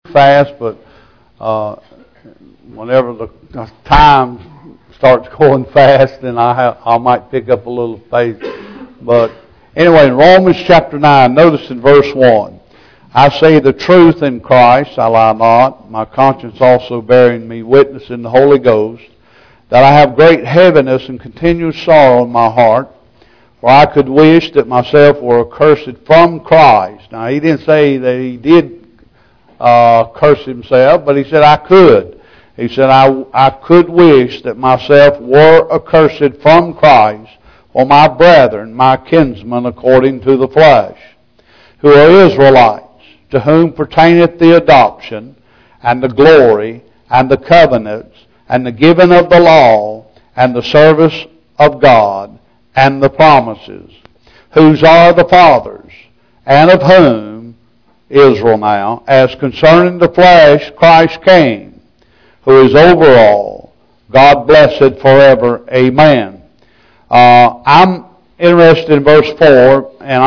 fast, but whenever the time starts going fast, then I might pick up a little pace. But anyway, in Romans chapter 9, notice in verse 1, I say the truth in Christ, I lie not, my conscience also bearing me witness in the Holy Ghost, that I have great heaviness and continual sorrow in my heart, for I could wish that myself were accursed from Christ. Now, he didn't say that he did curse himself, but he said, I could. He said, I could wish that myself were accursed from Christ for my brethren, my kinsmen according to the flesh, who are Israelites, to whom pertaineth the adoption, and the glory, and the covenants, and the giving of the law, and the service of God, and the promises, whose are the fathers, and of whom, Israel now, as concerning the flesh, Christ came, who is over all, God blessed forever. Amen. I'm interested in verse 4, and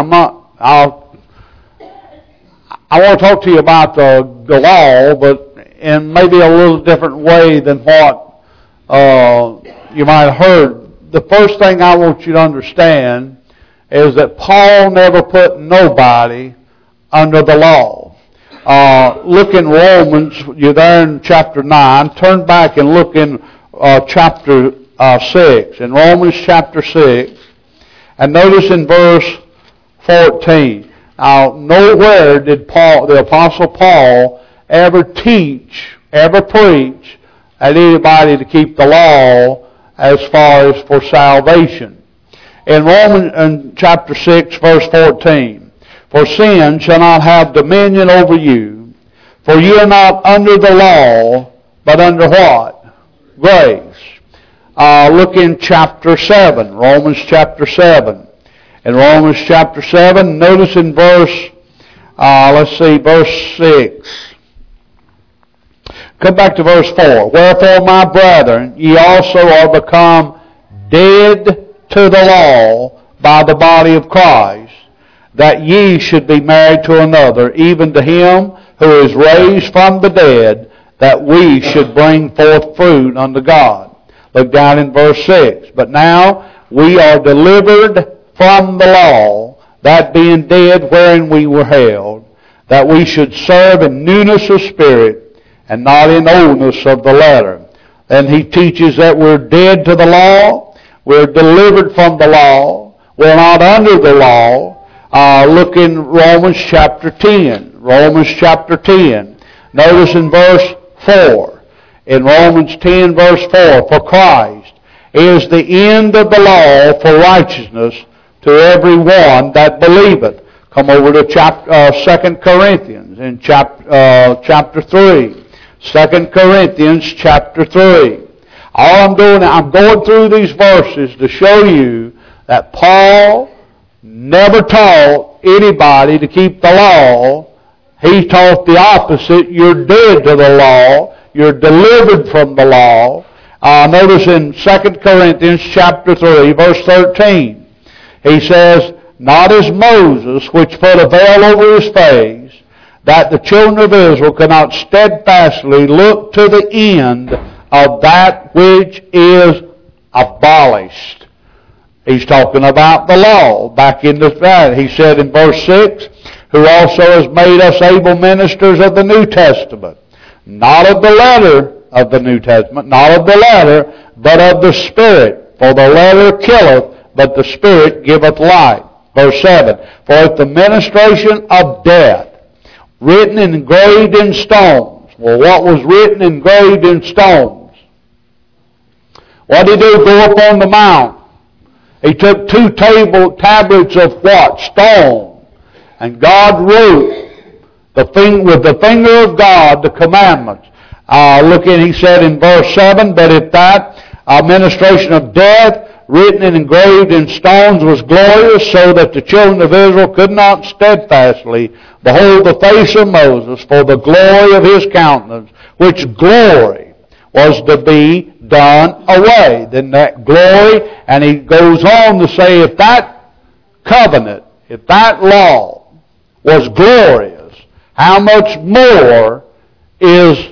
I want to talk to you about the law, but in maybe a little different way than what you might have heard. The first thing I want you to understand is that Paul never put nobody under the law. Look in Romans, you're there in chapter 9. Turn back and look in chapter 6. In Romans chapter 6. And notice in verse 14. Now, nowhere did the Apostle Paul ever teach, ever preach at anybody to keep the law as far as for salvation. In Romans chapter 6, verse 14, for sin shall not have dominion over you, for you are not under the law, but under what? Grace. Look in chapter 7, Romans chapter 7. In Romans chapter 7, notice in verse, verse 6. Come back to verse 4. Wherefore, my brethren, ye also are become dead to the law by the body of Christ, that ye should be married to another, even to him who is raised from the dead, that we should bring forth fruit unto God. Look down in verse 6. But now we are delivered from the law, that being dead wherein we were held, that we should serve in newness of spirit, and not in oldness of the letter. Then he teaches that we're dead to the law, we're delivered from the law, we're not under the law. Look in Romans chapter 10. Romans chapter 10. Notice in verse 4. In Romans 10 verse 4, for Christ is the end of the law for righteousness to every one that believeth. Come over to 2 Corinthians in chapter 3. 2 Corinthians chapter 3. All I'm doing, I'm going through these verses to show you that Paul never taught anybody to keep the law. He taught the opposite. You're dead to the law. You're delivered from the law. Notice in 2 Corinthians chapter 3, verse 13. He says, not as Moses, which put a veil over his face, that the children of Israel could not steadfastly look to the end of that which is abolished. He's talking about the law. Back in that, he said in verse 6, who also has made us able ministers of the New Testament, not of the letter of the New Testament, not of the letter, but of the Spirit. For the letter killeth, but the Spirit giveth life. Verse 7, for if the ministration of death, written and engraved in stones. Well, what was written and engraved in stones? What did he do? Go up on the mount. He took 2 tablets of what? Stone. And God wrote with the finger of God the commandments. He said in verse 7, but if that administration of death, written and engraved in stones, was glorious, so that the children of Israel could not steadfastly behold the face of Moses for the glory of his countenance, which glory was to be done away. Then that glory, and he goes on to say, if that covenant, if that law was glorious, how much more is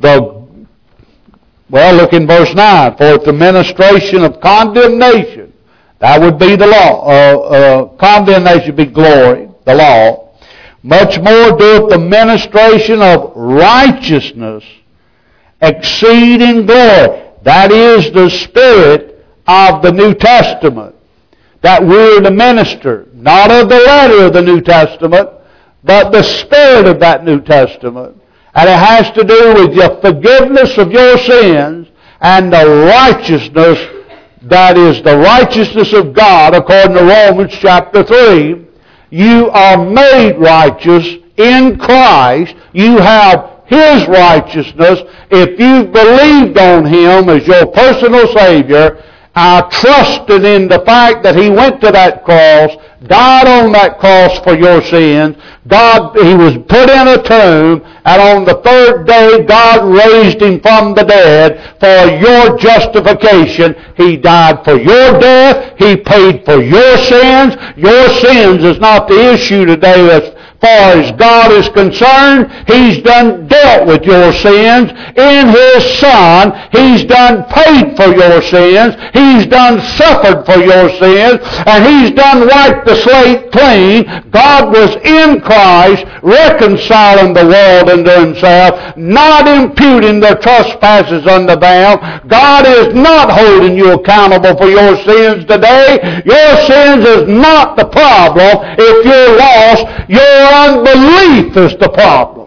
look in verse 9. For the ministration of condemnation, that would be the law. Condemnation would be glory, the law. Much more doeth the ministration of righteousness exceed in glory. That is the spirit of the New Testament that we're to minister. Not of the letter of the New Testament, but the spirit of that New Testament. And it has to do with the forgiveness of your sins and the righteousness that is the righteousness of God according to Romans chapter 3. You are made righteous in Christ. You have His righteousness. If you've believed on Him as your personal Savior, trusted in the fact that He went to that cross, died on that cross for your sins. He was put in a tomb, and on the third day God raised Him from the dead for your justification. He died for your death. He paid for your sins. Your sins is not the issue today as far as God is concerned. He's done dealt with your sins in His Son. He's done paid for your sins. He's done suffered for your sins. And He's done wiped the slate clean. God was in Christ, reconciling the world unto Himself, not imputing their trespasses unto them. God is not holding you accountable for your sins today. Your sins is not the problem. If you're lost, your unbelief is the problem.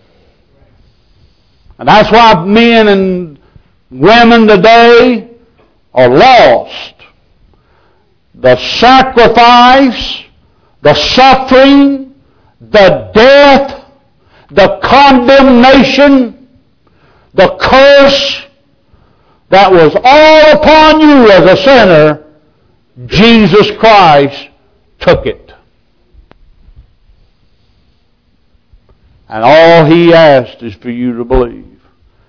And that's why men and women today are lost. The sacrifice, the suffering, the death, the condemnation, the curse that was all upon you as a sinner, Jesus Christ took it. And all He asked is for you to believe.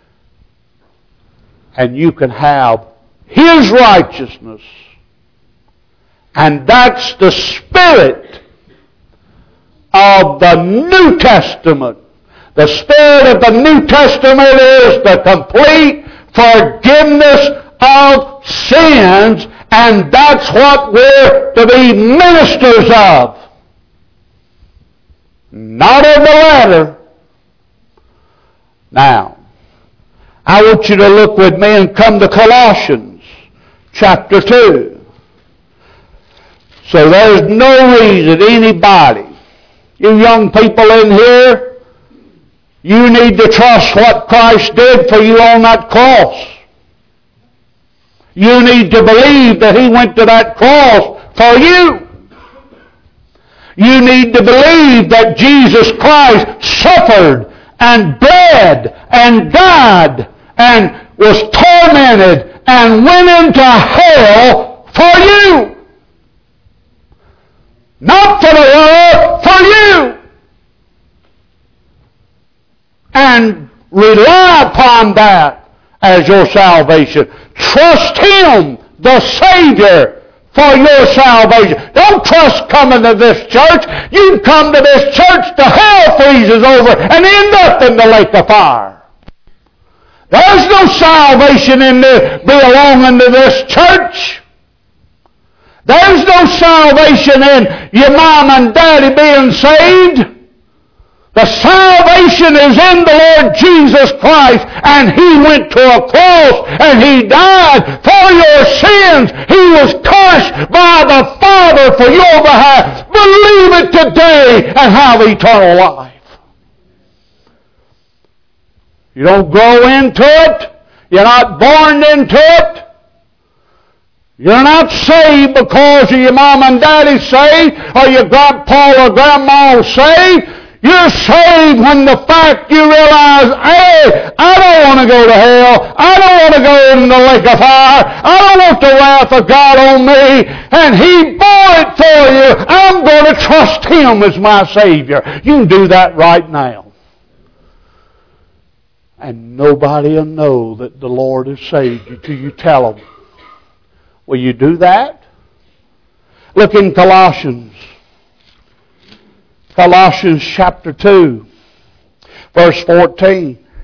And you can have His righteousness. And that's the spirit of the New Testament. The spirit of the New Testament is the complete forgiveness of sins. And that's what we're to be ministers of. Not of the letter. Now, I want you to look with me and come to Colossians chapter 2. So there's no reason anybody, you young people in here, you need to trust what Christ did for you on that cross. You need to believe that He went to that cross for you. You need to believe that Jesus Christ suffered and bled and died and was tormented and went into hell for you. Not for the world, for you. And rely upon that as your salvation. Trust Him, the Savior, for your salvation. Don't trust coming to this church. You come to this church, the hell freezes over and end up in the lake of fire. There's no salvation in there belonging to this church. There's no salvation in your mom and daddy being saved. The salvation is in the Lord Jesus Christ, and He went to a cross and He died for your sins. He was cursed by the Father for your behalf. Believe it today and have eternal life. You don't grow into it. You're not born into it. You're not saved because of your mom and daddy saved or your grandpa or grandma saved. You're saved when the fact you realize, hey, I don't want to go to hell. I don't want to go in the lake of fire. I don't want the wrath of God on me. And He bore it for you. I'm going to trust Him as my Savior. You can do that right now. And nobody will know that the Lord has saved you till you tell them. Will you do that? Look in Colossians. Colossians chapter 2, verse 14.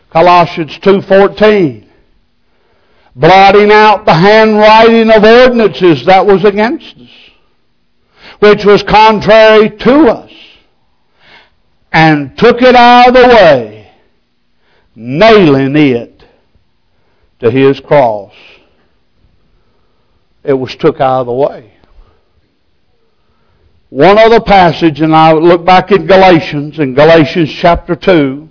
Colossians 2:14. Blotting out the handwriting of ordinances that was against us, which was contrary to us, and took it out of the way, nailing it to His cross. It was took out of the way. One other passage, and I look back in Galatians chapter 2.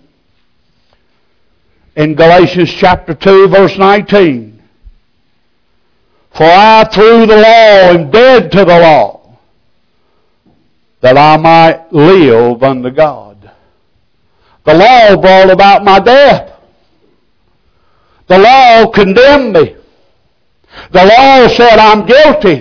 In Galatians chapter 2, verse 19. For I through the law am dead to the law, that I might live unto God. The law brought about my death. The law condemned me. The law said I'm guilty.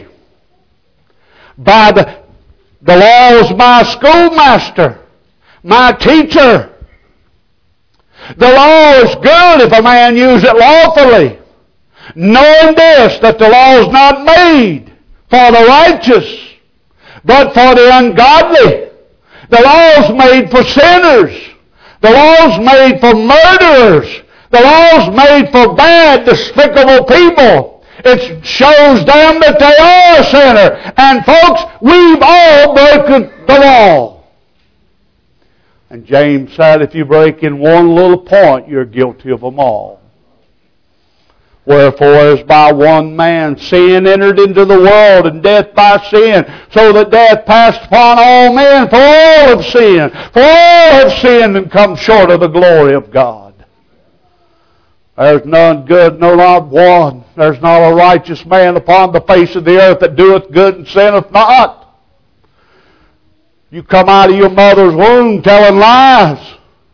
The law is my schoolmaster, my teacher. The law is good if a man use it lawfully, knowing this, that the law is not made for the righteous, but for the ungodly. The law is made for sinners. The law is made for murderers. The law is made for bad, despicable people. It shows them that they are a sinner. And folks, we've all broken the law. And James said, if you break in one little point, you're guilty of them all. Wherefore, as by one man sin entered into the world, and death by sin, so that death passed upon all men, for all have sinned. For all have sinned and come short of the glory of God. There's none good, no, not one. There's not a righteous man upon the face of the earth that doeth good and sinneth not. You come out of your mother's womb telling lies.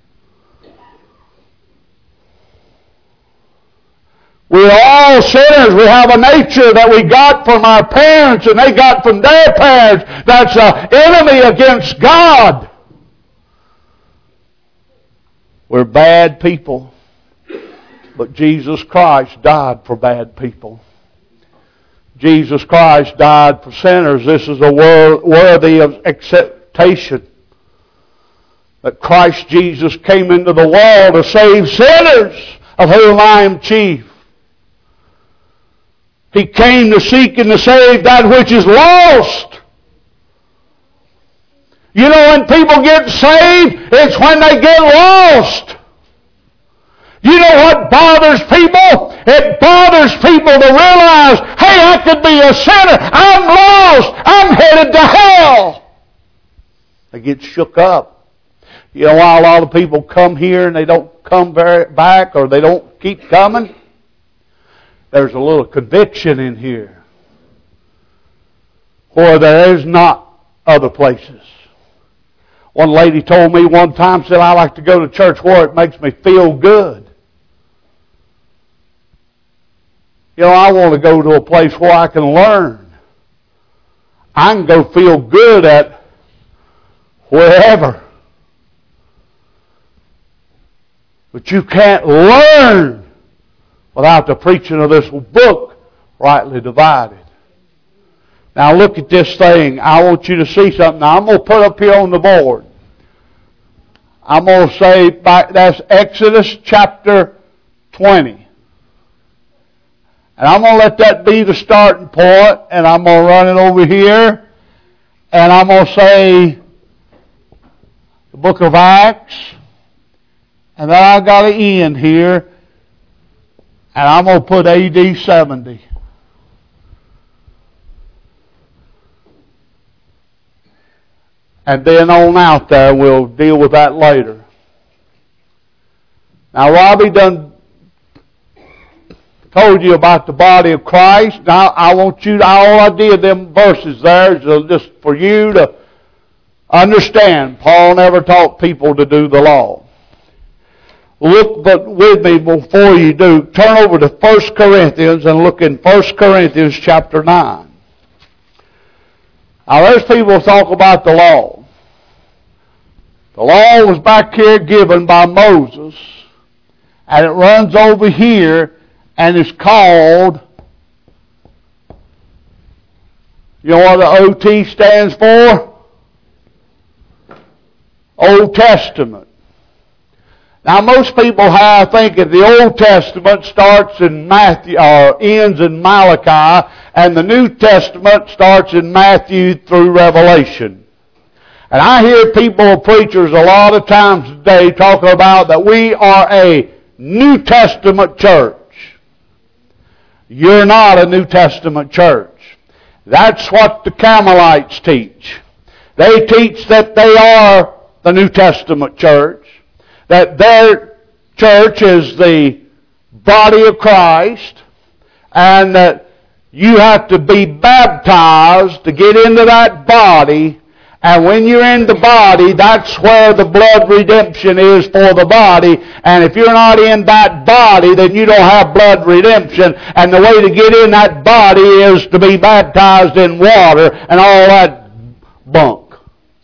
We're all sinners. We have a nature that we got from our parents and they got from their parents. That's an enemy against God. We're bad people. But Jesus Christ died for bad people. Jesus Christ died for sinners. This is a worthy of acceptation. That Christ Jesus came into the world to save sinners, of whom I am chief. He came to seek and to save that which is lost. You know, when people get saved, it's when they get lost. You know what bothers people? It bothers people to realize, hey, I could be a sinner. I'm lost. I'm headed to hell. They get shook up. You know why a lot of people come here and they don't come back, or they don't keep coming? There's a little conviction in here where there is not other places. One lady told me one time, said, I like to go to church where it makes me feel good. You know, I want to go to a place where I can learn. I can go feel good at wherever. But you can't learn without the preaching of this book, rightly divided. Now look at this thing. I want you to see something. Now I'm going to put up here on the board. I'm going to say, that's Exodus chapter 20. And I'm going to let that be the starting point, and I'm going to run it over here, and I'm going to say the book of Acts, and then I've got to end here, and I'm going to put AD 70. And then on out there, we'll deal with that later. Now, Robbie done told you about the body of Christ. Now, I want you to, all I did, them verses there, is just for you to understand. Paul never taught people to do the law. Look but with me before you do. Turn over to 1 Corinthians and look in 1 Corinthians chapter 9. Now, there's people who talk about the law. The law was back here given by Moses, and it runs over here, and it's called, you know what the OT stands for? Old Testament. Now, most people think that the Old Testament starts in Matthew or ends in Malachi, and the New Testament starts in Matthew through Revelation. And I hear people, preachers, a lot of times today talking about that we are a New Testament church. You're not a New Testament church. That's what the Carmelites teach. They teach that they are the New Testament church, that their church is the body of Christ, and that you have to be baptized to get into that body, and when you're in the body, that's where the blood redemption is for the body, and if you're not in that body, then you don't have blood redemption, and the way to get in that body is to be baptized in water and all that bunk.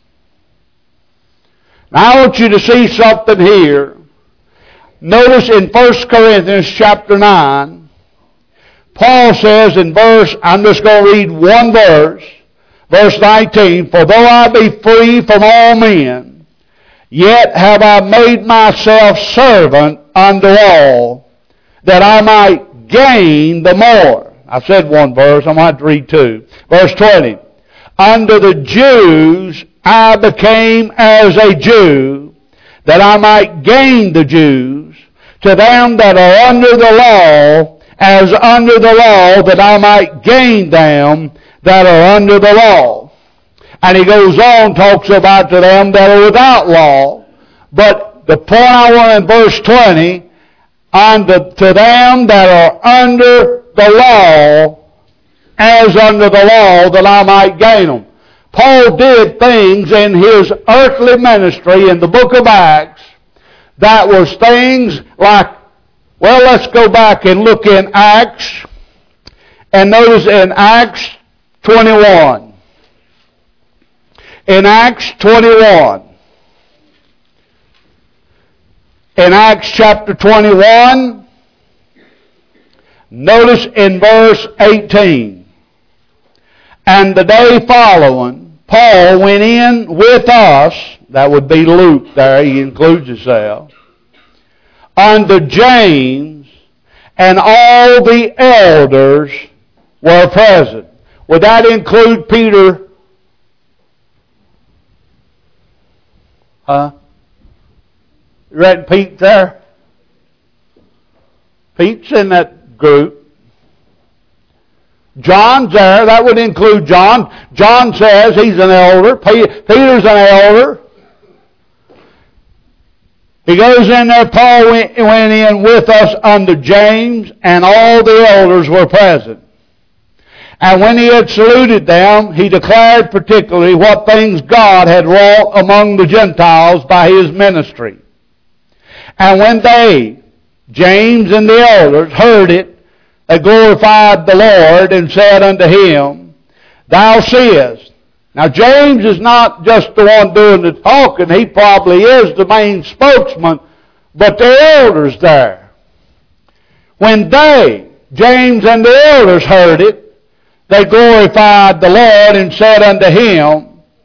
Now I want you to see something here. Notice in 1 Corinthians chapter 9, Paul says in I'm just going to read one verse, verse 19, "For though I be free from all men, yet have I made myself servant unto all, that I might gain the more." I've said one verse, I'm going to have to read two. Verse 20, "Unto the Jews I became as a Jew, that I might gain the Jews. To them that are under the law, as under the law, that I might gain them that are under the law." And he goes on, talks about to them that are without law. But the point I want in verse 20, to them that are under the law, as under the law, that I might gain them. Paul did things in his earthly ministry in the book of Acts that was things like, well, let's go back and look in Acts, and notice in Acts 21. In Acts 21. In Acts chapter 21, notice in verse 18. "And the day following, Paul went in with us," that would be Luke there, he includes himself, "unto James, and all the elders were present." Would that include Peter? Huh? You read Pete there? Pete's in that group. John's there. That would include John. John says he's an elder. Peter's an elder. He goes in there. Paul went in with us unto James, and all the elders were present. And when he had saluted them, he declared particularly what things God had wrought among the Gentiles by his ministry. And when they, James and the elders, heard it, they glorified the Lord and said unto him, "Thou seest." Now James is not just the one doing the talking. He probably is the main spokesman, but the elders there. When they, James and the elders, heard it, they glorified the Lord and said unto him,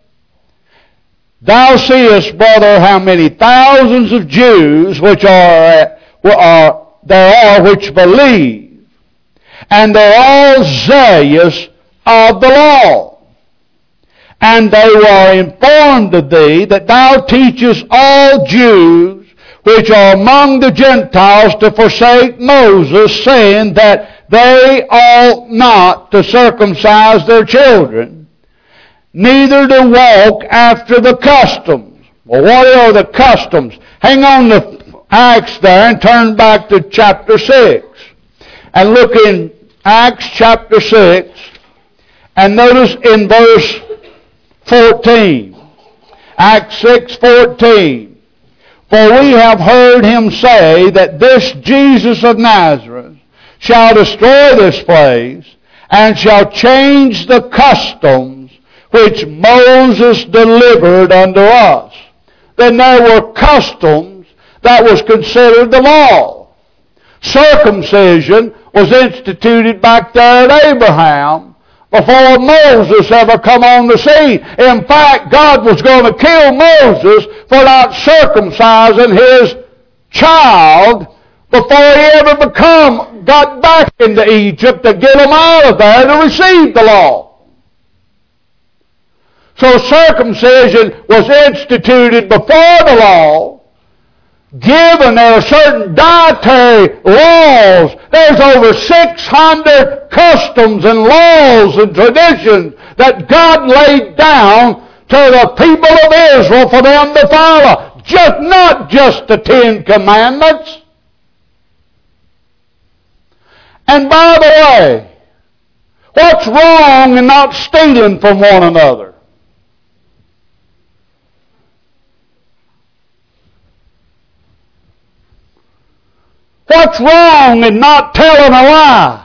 "Thou seest, brother, how many thousands of Jews which there are which believe, and they're all zealous of the law. And they were informed of thee that thou teachest all Jews which are among the Gentiles to forsake Moses, saying that they ought not to circumcise their children, neither to walk after the customs." Well, what are the customs? Hang on to Acts there and turn back to chapter 6. And look in Acts chapter 6, and notice in verse 14. Acts 6:14. "For we have heard him say that this Jesus of Nazareth shall destroy this place, and shall change the customs which Moses delivered unto us." Then there were customs that was considered the law. Circumcision was instituted back there at Abraham before Moses ever come on the scene. In fact, God was going to kill Moses for not circumcising his child before he ever got back into Egypt to get him out of there to receive the law. So circumcision was instituted before the law, given there are certain dietary laws. There's over 600 customs and laws and traditions that God laid down to the people of Israel for them to follow. Not just the 10 Commandments. And by the way, what's wrong in not stealing from one another? What's wrong in not telling a lie?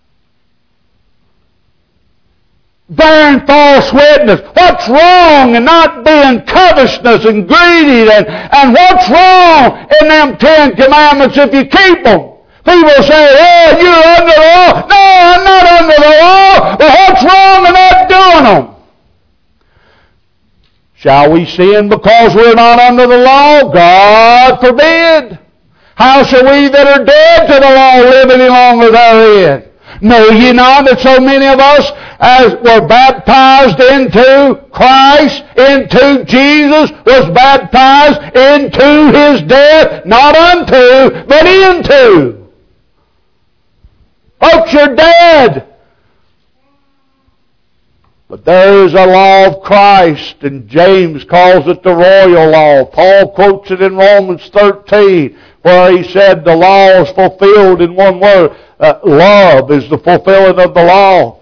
Bearing false witness. What's wrong in not being covetous and greedy? And what's wrong in them 10 Commandments if you keep them? People say, oh, you're under the law. No, I'm not under the law. But what's wrong in not doing them? Shall we sin because we're not under the law? God forbid. How shall we that are dead to the law live any longer therein? Know ye not that so many of us as were baptized into Christ, into Jesus, was baptized into His death, not unto, but into. Folks, you're dead. But there is a law of Christ, and James calls it the royal law. Paul quotes it in Romans 13, where he said the law is fulfilled in one word. Love is the fulfilling of the law.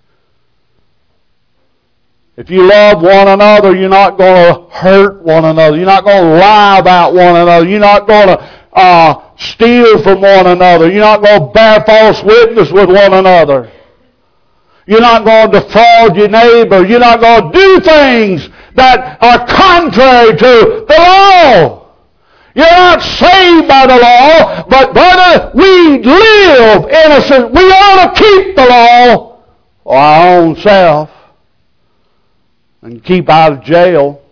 If you love one another, you're not going to hurt one another. You're not going to lie about one another. You're not going to steal from one another. You're not going to bear false witness with one another. You're not going to defraud your neighbor. You're not going to do things that are contrary to the law. You're not saved by the law, but brother, we live innocent. We ought to keep the law for our own self and keep out of jail.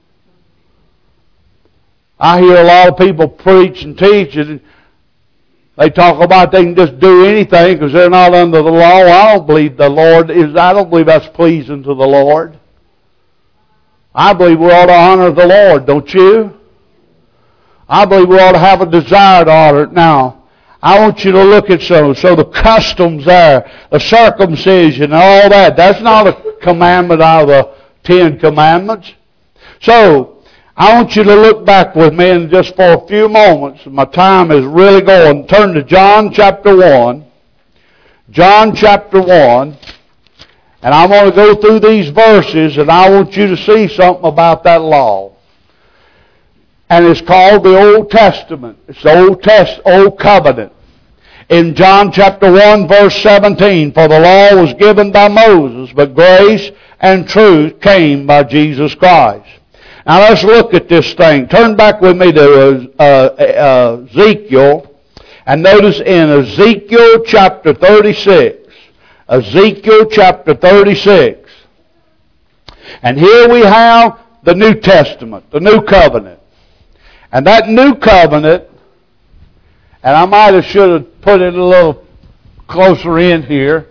I hear a lot of people preach and teach, and they talk about they can just do anything because they're not under the law. I don't believe I don't believe that's pleasing to the Lord. I believe we ought to honor the Lord, don't you? I believe we ought to have a desire to honor it. Now, I want you to look at so the customs there, the circumcision and all that. That's not a commandment out of the 10 Commandments. So, I want you to look back with me in just for a few moments. My time is really going. Turn to John chapter 1. John chapter 1. And I'm going to go through these verses, and I want you to see something about that law. And it's called the Old Testament. It's the Old Covenant. In John chapter 1 verse 17, for the law was given by Moses, but grace and truth came by Jesus Christ. Now let's look at this thing. Turn back with me to Ezekiel, and notice in Ezekiel chapter 36. Ezekiel chapter 36. And here we have the New Testament, the New Covenant. And that New Covenant, and I should have put it a little closer in here.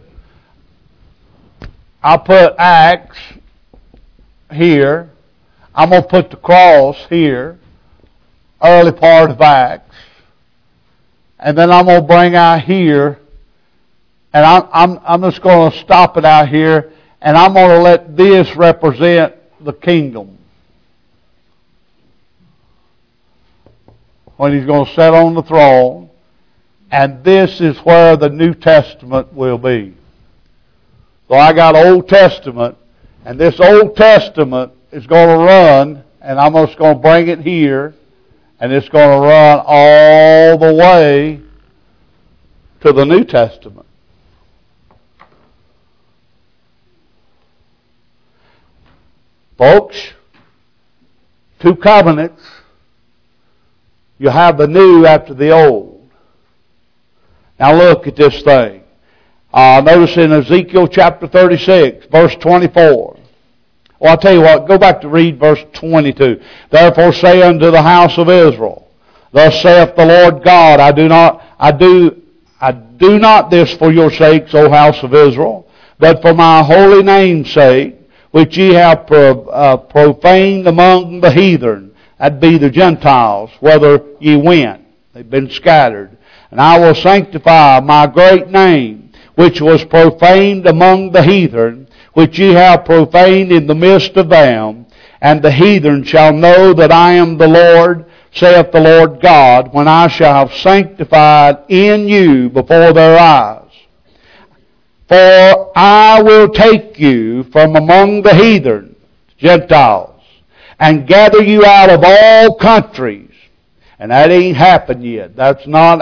I'll put Acts here. I'm going to put the cross here, early part of Acts. And then I'm going to bring out here, and I'm just going to stop it out here, and I'm going to let this represent the kingdom. When He's going to sit on the throne, and this is where the New Testament will be. So I got Old Testament, and this Old Testament is going to run, and I'm just going to bring it here, and it's going to run all the way to the New Testament. Folks, 2 covenants. You have the new after the old. Now look at this thing. Notice in Ezekiel chapter 36, verse 24. Well, I'll tell you what, go back to read verse 22. Therefore say unto the house of Israel, Thus saith the Lord God, I do not this for your sakes, O house of Israel, but for my holy name's sake, which ye have profaned among the heathen, that be the Gentiles, whither ye went. They've been scattered. And I will sanctify my great name, which was profaned among the heathen, which ye have profaned in the midst of them, and the heathen shall know that I am the Lord, saith the Lord God, when I shall have sanctified in you before their eyes. For I will take you from among the heathen, Gentiles, and gather you out of all countries. And that ain't happened yet. That's not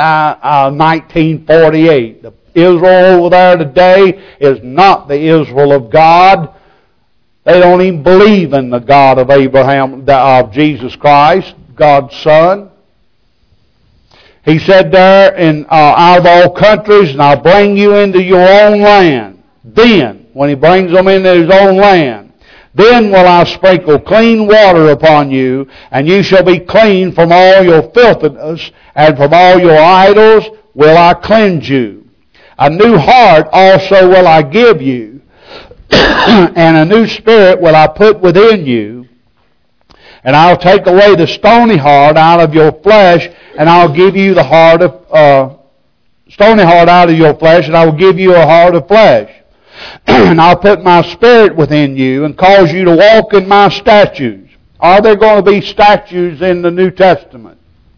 1948. The Israel over there today is not the Israel of God. They don't even believe in the God of Abraham, of Jesus Christ, God's Son. He said there, out of all countries, and I'll bring you into your own land. Then, when He brings them into His own land, then will I sprinkle clean water upon you, and you shall be clean from all your filthiness, and from all your idols will I cleanse you. A new heart also will I give you, and a new spirit will I put within you. And I'll take away the stony heart out of your flesh, and I'll give you the heart of stony heart out of your flesh, and I will give you a heart of flesh. And I'll put my spirit within you and cause you to walk in my statutes. Are there going to be statutes in the New Testament?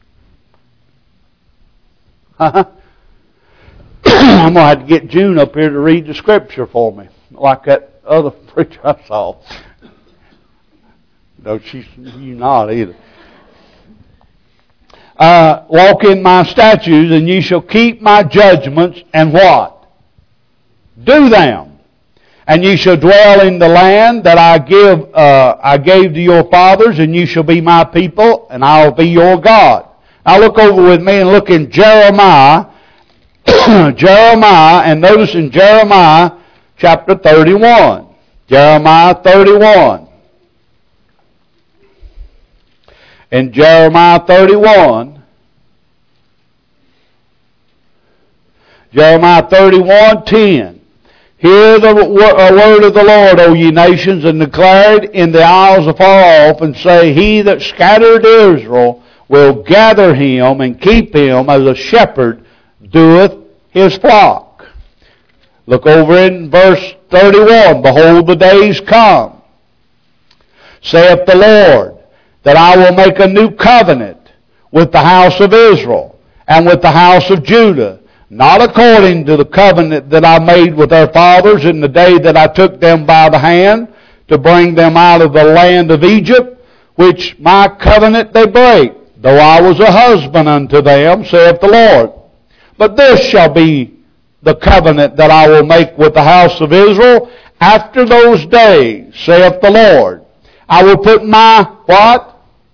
I'm going to have to get June up here to read the scripture for me, like that other preacher I saw. No, you not either. Walk in my statutes, and ye shall keep my judgments, and what? Do them. And ye shall dwell in the land that I gave to your fathers, and ye shall be my people, and I will be your God. Now look over with me and look in Jeremiah, and notice in Jeremiah chapter 31. Jeremiah 31. In Jeremiah 31, Jeremiah 31:10. Hear the word of the Lord, O ye nations, and declare it in the isles afar off, and say, He that scattered Israel will gather him and keep him as a shepherd doeth his flock. Look over in verse 31. Behold, the days come, saith the Lord, that I will make a new covenant with the house of Israel and with the house of Judah, not according to the covenant that I made with their fathers in the day that I took them by the hand to bring them out of the land of Egypt, which my covenant they break, though I was a husband unto them, saith the Lord. But this shall be the covenant that I will make with the house of Israel after those days, saith the Lord. I will put my, what?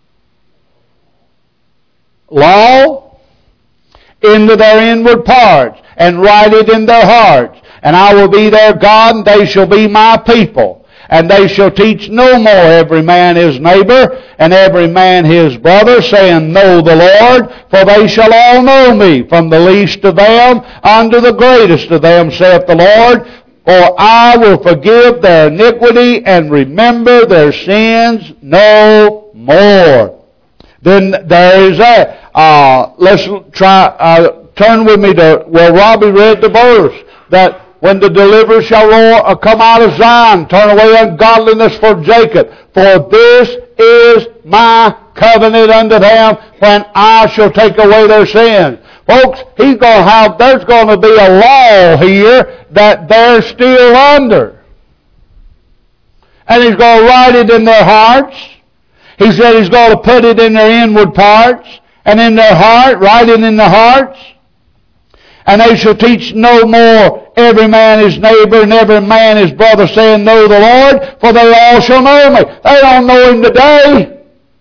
Law into their inward parts, and write it in their hearts. And I will be their God, and they shall be my people. And they shall teach no more every man his neighbor, and every man his brother, saying, Know the Lord, for they shall all know me, from the least of them unto the greatest of them, saith the Lord. For I will forgive their iniquity, and remember their sins no more. Then there is that. Let's try, turn with me to where Robbie read the verse, that when the deliverer shall come out of Zion, turn away ungodliness for Jacob. For this is my covenant unto them, when I shall take away their sins. Folks, there's going to be a law here that they're still under. And He's going to write it in their hearts. He said He's going to put it in their inward parts, and in their heart, write it in their hearts. And they shall teach no more every man his neighbor and every man his brother, saying, Know the Lord, for they all shall know me. They don't know Him today.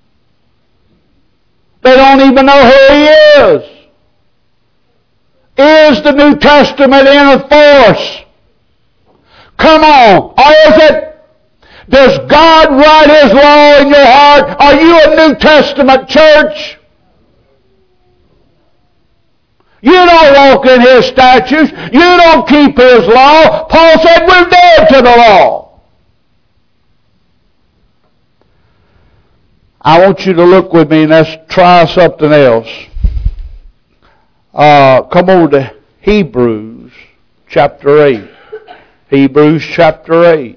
They don't even know who He is. Is the New Testament in force? Come on. Or is it? Does God write His law in your heart? Are you a New Testament church? You don't walk in His statutes. You don't keep His law. Paul said we're dead to the law. I want you to look with me and let's try something else. Come over to Hebrews chapter 8. Hebrews chapter 8.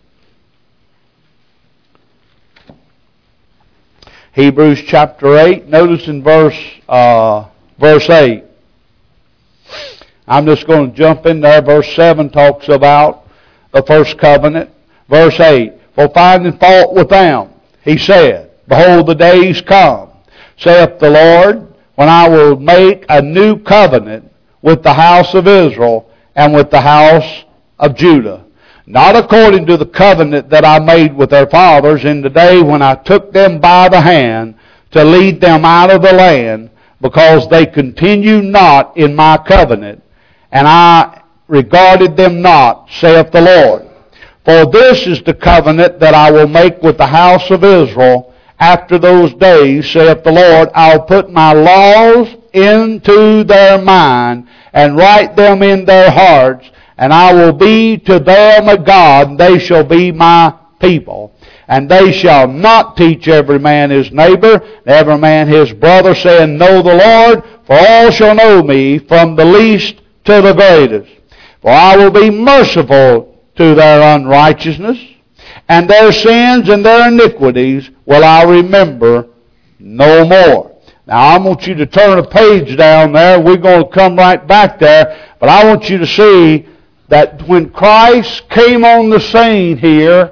Hebrews chapter 8. Notice in verse 8. I'm just going to jump in there. Verse 7 talks about the first covenant. Verse 8. For finding fault with them, He said, Behold, the days come, saith the Lord, when I will make a new covenant with the house of Israel and with the house of Judah. Not according to the covenant that I made with their fathers in the day when I took them by the hand to lead them out of the land, because they continued not in my covenant, and I regarded them not, saith the Lord. For this is the covenant that I will make with the house of Israel after those days, saith the Lord. I'll put my laws into their mind, and write them in their hearts, and I will be to them a God, and they shall be my people. And they shall not teach every man his neighbor, and every man his brother, saying, Know the Lord, for all shall know me, from the least to the greatest. For I will be merciful to their unrighteousness, and their sins and their iniquities will I remember no more. Now I want you to turn a page down there. We're going to come right back there. But I want you to see that when Christ came on the scene here,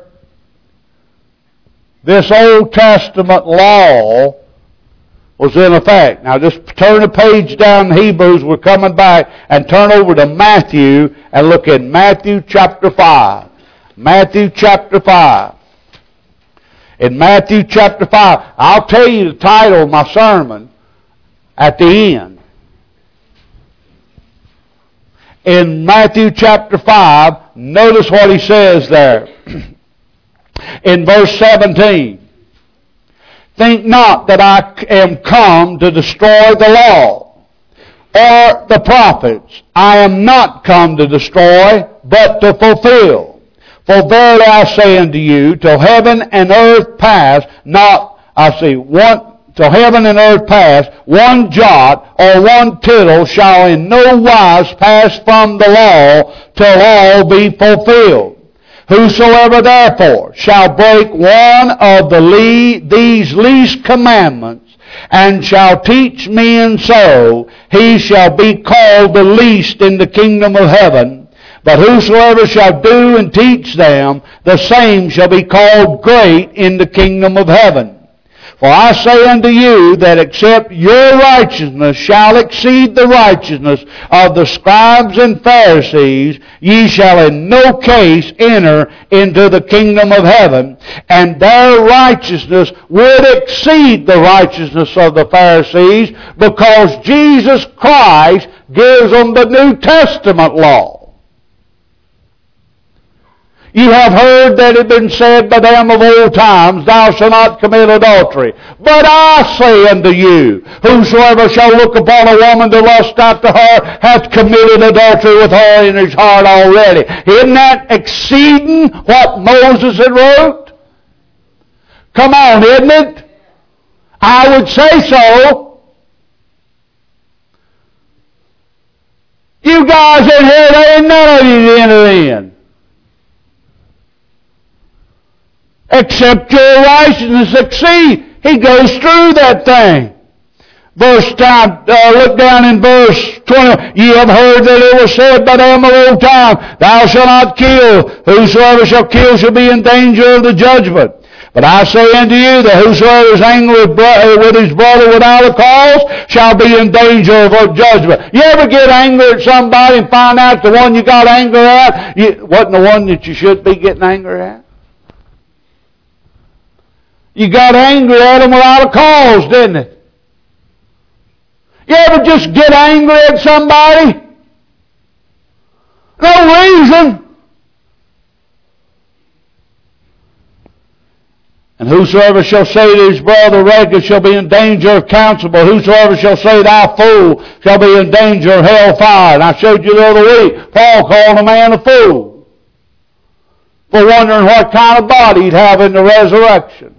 this Old Testament law was in effect. Now just turn a page down in Hebrews. We're coming back, and turn over to Matthew and look at Matthew chapter 5. Matthew chapter 5. In Matthew chapter 5, I'll tell you the title of my sermon at the end. In Matthew chapter 5, notice what he says there. In verse 17. Think not that I am come to destroy the law or the prophets. I am not come to destroy, but to fulfill. For verily I say unto you, till heaven and earth pass, till heaven and earth pass, one jot or one tittle shall in no wise pass from the law till all be fulfilled. Whosoever therefore shall break one of these least commandments, and shall teach men so, he shall be called the least in the kingdom of heaven. But whosoever shall do and teach them, the same shall be called great in the kingdom of heaven. For I say unto you that except your righteousness shall exceed the righteousness of the scribes and Pharisees, ye shall in no case enter into the kingdom of heaven. And their righteousness would exceed the righteousness of the Pharisees, because Jesus Christ gives them the New Testament law. You have heard that it had been said by them of old times, Thou shalt not commit adultery. But I say unto you, whosoever shall look upon a woman to lust after her, hath committed adultery with her in his heart already. Isn't that exceeding what Moses had wrote? Come on, isn't it? I would say so. You guys in here, there ain't none of you to enter in. Except your righteousness exceed. He goes through that thing. Look down in verse 20. Ye have heard that it was said by them of old time, Thou shalt not kill. Whosoever shall kill shall be in danger of the judgment. But I say unto you that whosoever is angry with his brother without a cause shall be in danger of judgment. You ever get angry at somebody and find out the one you got angry at wasn't the one that you should be getting angry at? You got angry at them without a cause, didn't it? You ever just get angry at somebody? No reason. And whosoever shall say to his brother, Raca, shall be in danger of counsel, but whosoever shall say, thou fool, shall be in danger of hellfire. And I showed you the other week, Paul called a man a fool for wondering what kind of body he'd have in the resurrection.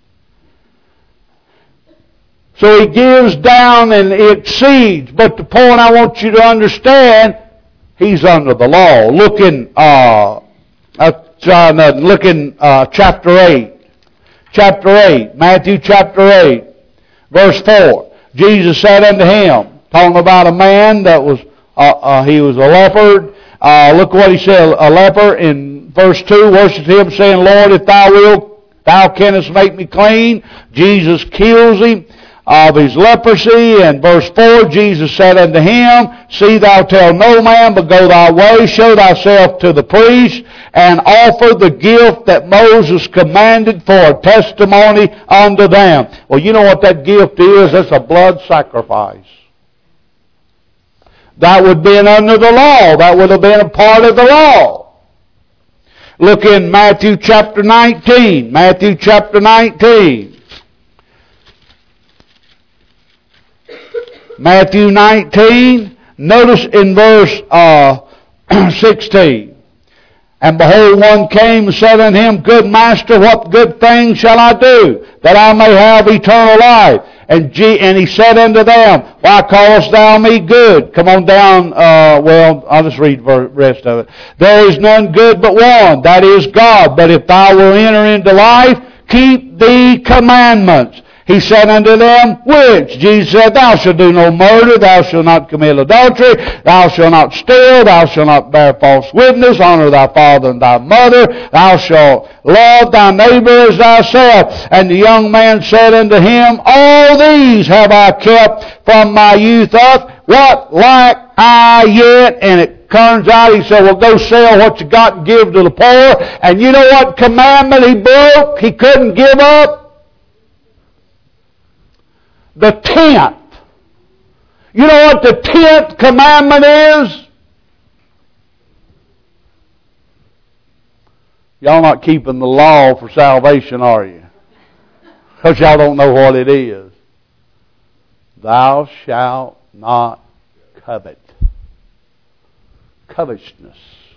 So he gives down and exceeds. But the point I want you to understand, he's under the law. Look in chapter 8. Chapter 8, Matthew chapter 8, verse 4. Jesus said unto him, talking about a man that was, he was a leopard. Look what he said, a leper in verse 2, worshiped him, saying, Lord, if thou wilt, thou canst make me clean. Jesus kills him of his leprosy. And verse 4, Jesus said unto him, see thou tell no man, but go thy way, show thyself to the priest, and offer the gift that Moses commanded for a testimony unto them. Well, you know what that gift is? It's a blood sacrifice. That would have been under the law. That would have been a part of the law. Look in Matthew chapter 19. Matthew chapter 19. Matthew 19, notice in verse 16. And behold, one came and said unto him, Good master, what good thing shall I do, that I may have eternal life? And he said unto them, Why callest thou me good? Come on down, I'll just read the rest of it. There is none good but one, that is God. But if thou wilt enter into life, keep the commandments. He said unto them, which? Jesus said, Thou shalt do no murder, thou shalt not commit adultery, thou shalt not steal, thou shalt not bear false witness, honor thy father and thy mother, thou shalt love thy neighbor as thyself. And the young man said unto him, All these have I kept from my youth up, what lack I yet? And it turns out, he said, well, go sell what you got and give to the poor. And you know what commandment he broke? He couldn't give up? The 10th. You know what the 10th commandment is? Y'all not keeping the law for salvation, are you? Because y'all don't know what it is. Thou shalt not covet. Covetousness.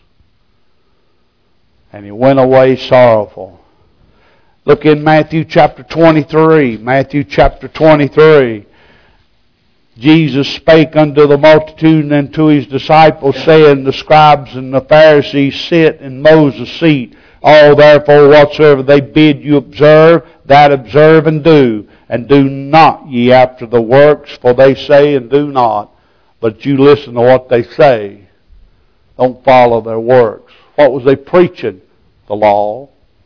And he went away sorrowful. Look in Matthew chapter 23. Matthew chapter 23. Jesus spake unto the multitude and to his disciples, saying, The scribes and the Pharisees sit in Moses' seat. All therefore whatsoever they bid you observe, that observe and do not ye after the works, for they say and do not. But you listen to what they say. Don't follow their works. What was they preaching? The law.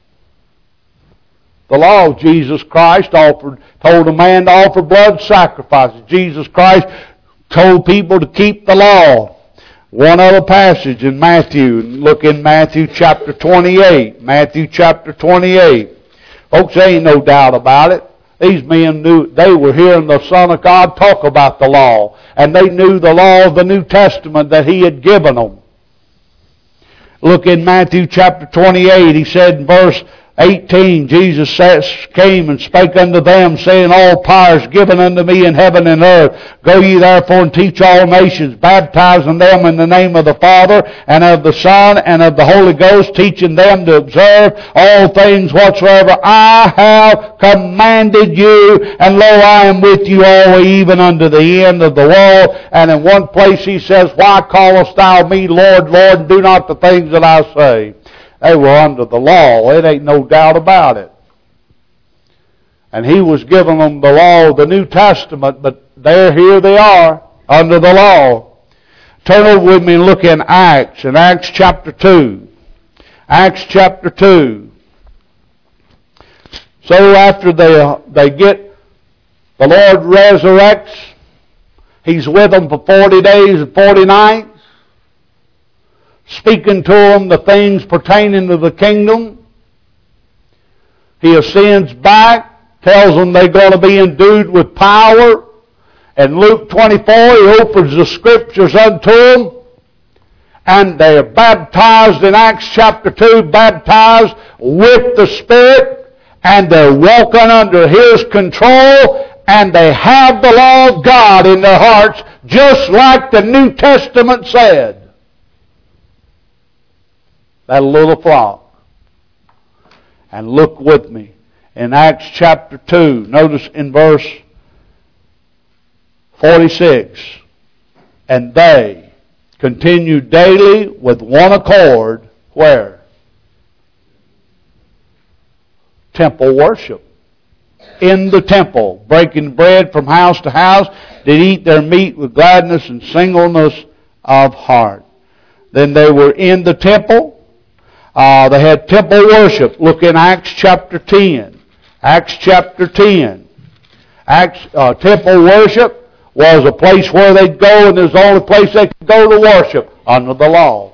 The law of Jesus Christ told a man to offer blood sacrifices. Jesus Christ told people to keep the law. One other passage in Matthew. Look in Matthew chapter 28. Matthew chapter 28. Folks, there ain't no doubt about it. These men knew, they were hearing the Son of God talk about the law. And they knew the law of the New Testament that He had given them. Look in Matthew chapter 28. He said in verse 18, Jesus came and spake unto them, saying, All power is given unto me in heaven and earth. Go ye therefore and teach all nations, baptizing them in the name of the Father, and of the Son, and of the Holy Ghost, teaching them to observe all things whatsoever I have commanded you. And lo, I am with you always, even unto the end of the world. And in one place he says, Why callest thou me Lord, Lord, and do not the things that I say? They were under the law. It ain't no doubt about it. And He was giving them the law of the New Testament, but here they are, under the law. Turn over with me and look in Acts chapter 2. Acts chapter 2. So after they get, the Lord resurrects, He's with them for 40 days and 40 nights. Speaking to them the things pertaining to the kingdom. He ascends back, tells them they're going to be endued with power. In Luke 24, He opens the Scriptures unto them. And they are baptized in Acts chapter 2, baptized with the Spirit. and they're walking under His control, and they have the law of God in their hearts, just like the New Testament said. That little flock. And look with me in Acts chapter 2. Notice in verse 46. And they continued daily with one accord. Where? Temple worship. In the temple, breaking bread from house to house, did eat their meat with gladness and singleness of heart. Then they were in the temple. They had temple worship. Look in Acts chapter 10. Acts chapter 10. Temple worship was a place where they'd go, and it was the only place they could go to worship under the law.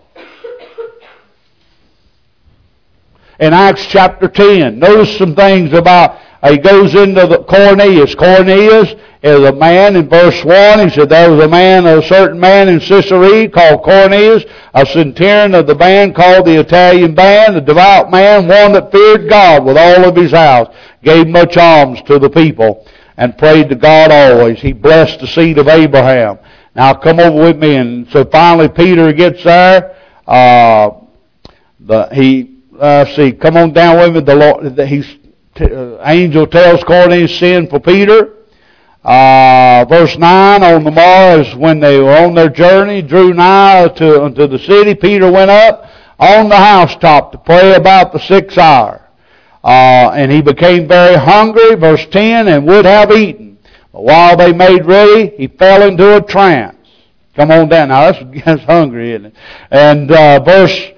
In Acts chapter 10, notice some things about, he goes into the Cornelius. Cornelius is a man, in verse 1, he said, there was a certain man in Caesarea called Cornelius, a centurion of the band called the Italian band, a devout man, one that feared God with all of his house, gave much alms to the people, and prayed to God always. He blessed the seed of Abraham. Now come over with me, and so finally Peter gets there. Come on down with me. The Lord, angel tells Cornelius, send for Peter. Verse 9, on the morrow is when they were on their journey, drew nigh unto the city. Peter went up on the housetop to pray about the 6th hour. And he became very hungry, verse 10, and would have eaten. But while they made ready, he fell into a trance. Come on down. Now that's hungry, isn't it? And verse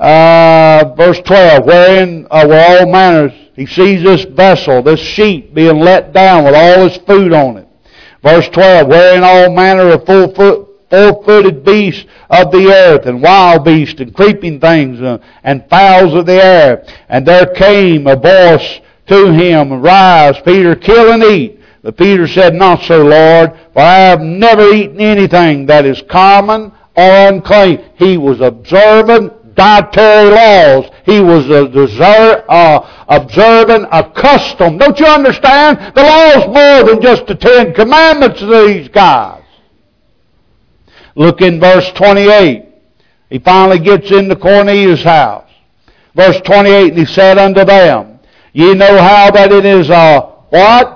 12, wherein were all manners. He sees this vessel, this sheep, being let down with all his food on it. Verse 12, wherein all manner of four-footed beasts of the earth, and wild beasts, and creeping things, and fowls of the air. And there came a voice to him, Arise, Peter, kill and eat. But Peter said, Not so, Lord, for I have never eaten anything that is common or unclean. He was observing dietary laws. He was observing a custom. Don't you understand? The law is more than just the 10 Commandments of these guys. Look in verse 28. He finally gets into Cornelius' house. Verse 28, and he said unto them, Ye know how that it is a what?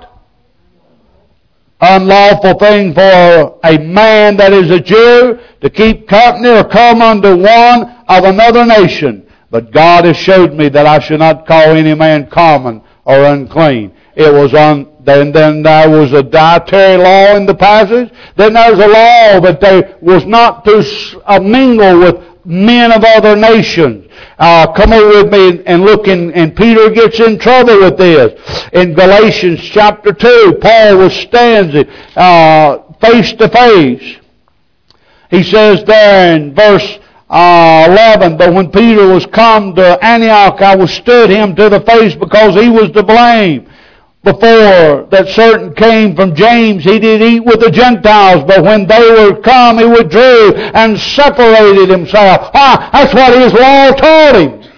Unlawful thing for a man that is a Jew to keep company or come unto one of another nation. But God has showed me that I should not call any man common or unclean. It was then there was a dietary law in the passage. Then there's a law that they was not to mingle with men of other nations. Come over with me and look, and Peter gets in trouble with this. In Galatians chapter 2, Paul stands face to face. He says there in verse 11, But when Peter was come to Antioch, I withstood him to the face because he was to blame. Before that certain came from James, he did eat with the Gentiles, but when they were come, he withdrew and separated himself. That's what his law taught him.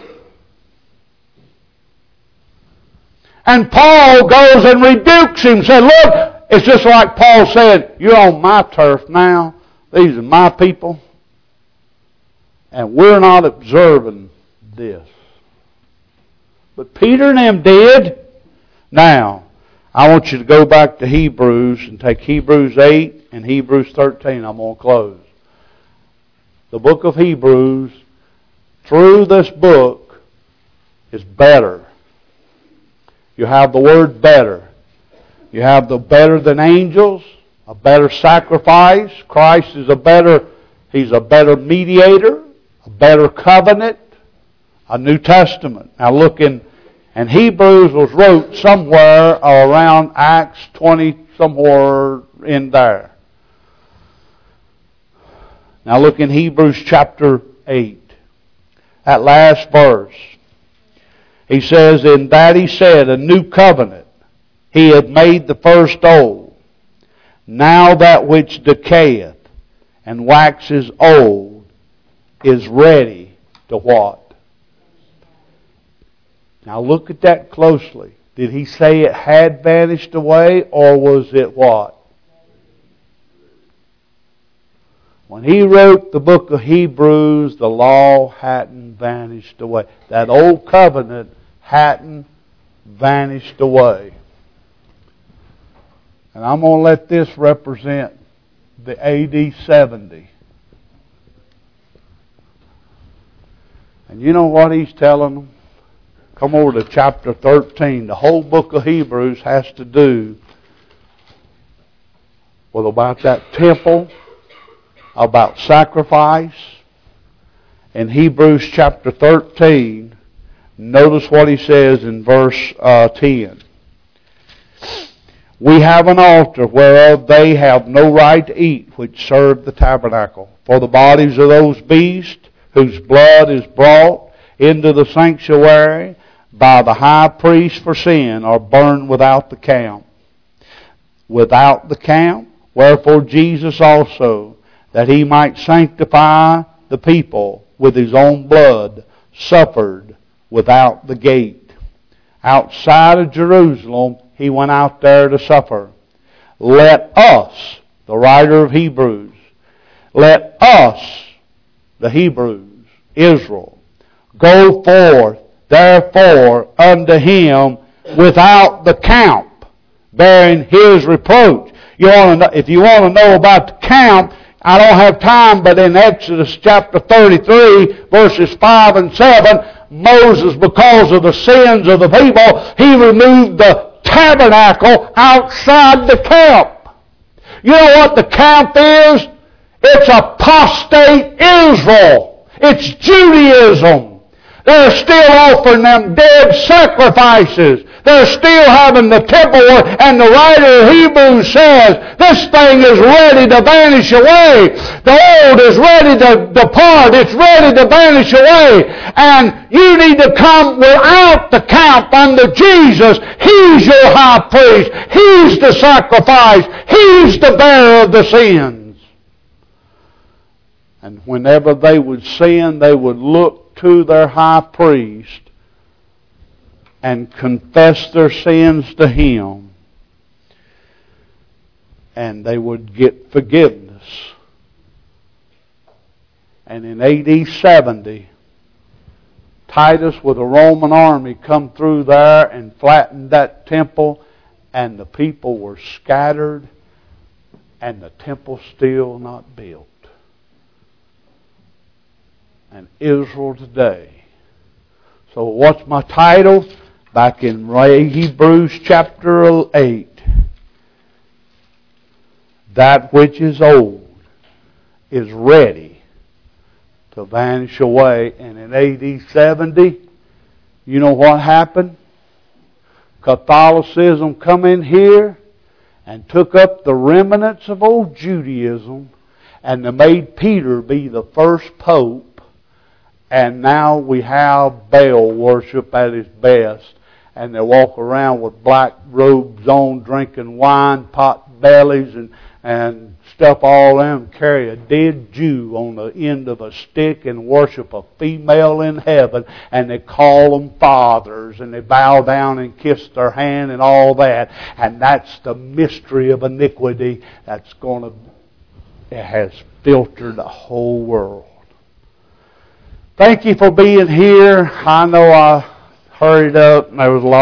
And Paul goes and rebukes him, said, look, it's just like Paul said, you're on my turf now. These are my people. And we're not observing this. But Peter and them did. Now, I want you to go back to Hebrews and take Hebrews 8 and Hebrews 13. I'm going to close. The book of Hebrews, through this book, is better. You have the word better. You have the better than angels, a better sacrifice. Christ is He's a better mediator, a better covenant, a New Testament. Now look in, and Hebrews was wrote somewhere around Acts 20, somewhere in there. Now look in Hebrews chapter 8. That last verse. He says, In that he said, a new covenant. He had made the first old. Now that which decayeth and waxes old is ready to what? Now look at that closely. Did he say it had vanished away, or was it what? When he wrote the book of Hebrews, the law hadn't vanished away. That old covenant hadn't vanished away. And I'm going to let this represent the AD 70. And you know what he's telling them? Come over to chapter 13. The whole book of Hebrews has to do with about that temple, about sacrifice. In Hebrews chapter 13, notice what he says in verse 10. We have an altar whereof they have no right to eat, which serve the tabernacle. For the bodies of those beasts whose blood is brought into the sanctuary by the high priest for sin are burned without the camp. Without the camp, wherefore Jesus also, that he might sanctify the people with his own blood, suffered without the gate. Outside of Jerusalem, he went out there to suffer. Let us, the writer of Hebrews, let us, the Hebrews, Israel, go forth therefore unto him without the camp, bearing his reproach. If you want to know about the camp, I don't have time, but in Exodus chapter 33, verses 5 and 7, Moses, because of the sins of the people, he removed the tabernacle outside the camp. You know what the camp is? It's apostate Israel. It's Judaism. They're still offering them dead sacrifices. They're still having the temple, and the writer of Hebrews says, this thing is ready to vanish away. The old is ready to depart. It's ready to vanish away. And you need to come without the camp unto Jesus. He's your high priest. He's the sacrifice. He's the bearer of the sins. And whenever they would sin, they would look to their high priest and confess their sins to him, and they would get forgiveness. And in AD 70, Titus with a Roman army come through there and flattened that temple, and the people were scattered, and the temple still not built. And Israel today. So what's my title? Back in Hebrews chapter 8. That which is old is ready to vanish away. And in AD 70, you know what happened? Catholicism come in here and took up the remnants of old Judaism, and they made Peter be the first pope. And now we have Baal worship at its best. And they walk around with black robes on, drinking wine, pot bellies, and stuff all them. Carry a dead Jew on the end of a stick and worship a female in heaven. And they call them fathers. And they bow down and kiss their hand and all that. And that's the mystery of iniquity that's it has filtered the whole world. Thank you for being here. I know I hurried up and there was a lot